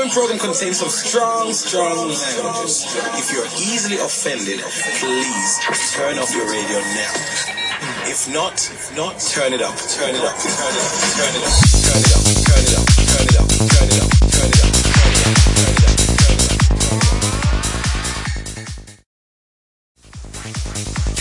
program contains some strong languages. If you're easily offended, please turn off your radio now. If not, turn it up, turn it up, turn it up, turn it up, turn it up, turn it up, turn it up, turn it up, turn it up, turn it up, turn it up, turn it up.